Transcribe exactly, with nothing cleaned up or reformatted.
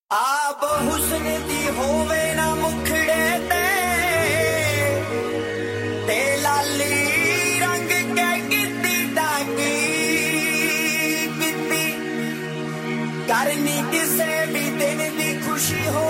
ਆਬ ਹੁਸਨ ਦੀ ਹੋਵੇ ਨਾ ਮੁਖੜੇ ਤੇ ਤੇ ਲਾਲੀ ਰੰਗ ਕੇ ਕੀਤੀ ਟਾਕੀ ਕੀਤੀ ਕਰਨੀ ਕਿਸੇ ਵੀ ਦਿਨ ਦੀ ਖੁਸ਼ੀ ਹੋ